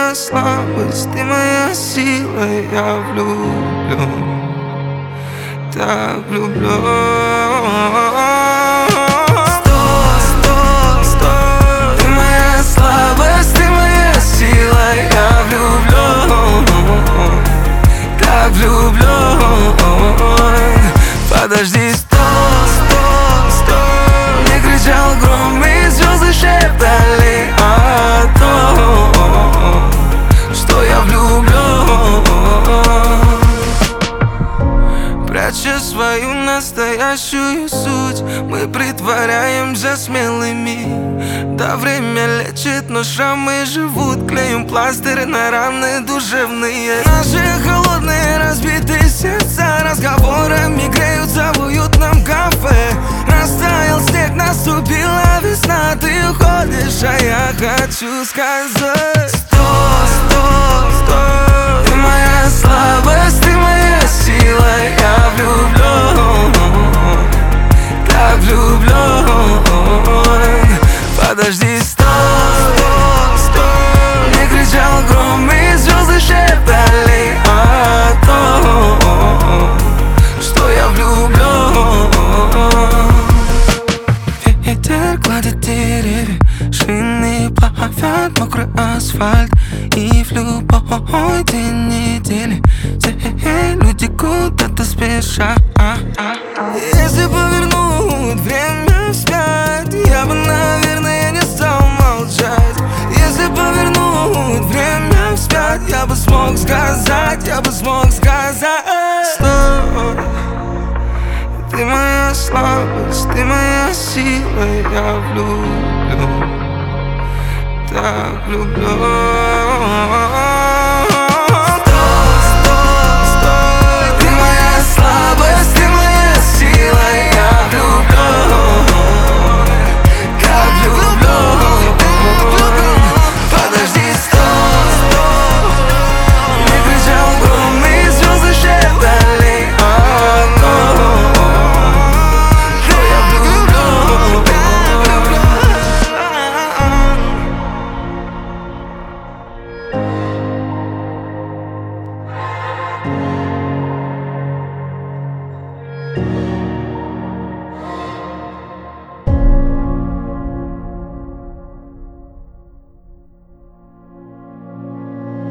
моя слабость, ты моя сила, я влюблю, так влюблю. Стой, стой, стой, ты моя слабость, ты моя сила, я влюблю, так влюблю. Подожди, стой, стой, стой, не кричал гром и звезды шептали о том, что я влюблен. Пряча свою настоящую суть, мы притворяемся смелыми. Да, время лечит, но шрамы живут. Клеим пластырь на раны душевные. Наши холодные разбитые сердца разговорами греются в уютном кафе. Растаял снег, наступила весна. Ты уходишь, а я хочу сказать: стой, стой, стой, ты моя слабость, ты моя сила, я влюблен, так влюблен. Подожди, стой, стой, стой, не кричал гром и звезды шептали о том, что я влюблен. Ветер гладит деревья, шины плавят мокрый асфальт. И в любой день недели все люди куда-то спешат. Если повернуть время вспять, я бы, наверное, не стал молчать. Если повернуть время вспять, я бы смог сказать, я бы смог сказать: стой, ты моя слабость, ты моя сила, я влюблю, так влюблю.